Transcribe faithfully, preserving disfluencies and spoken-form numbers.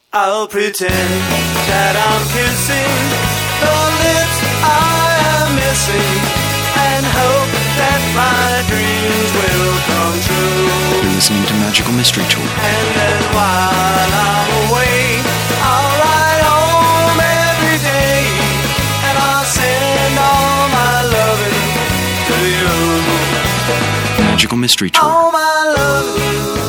I'll pretend that I'm kissing the lips I am missing and hope that my dreams will come true. You're listening to Magical Mystery Tour. And then while I'm away, I'll ride home every day and I'll send all my loving to you. Magical Mystery Tour. All my loving.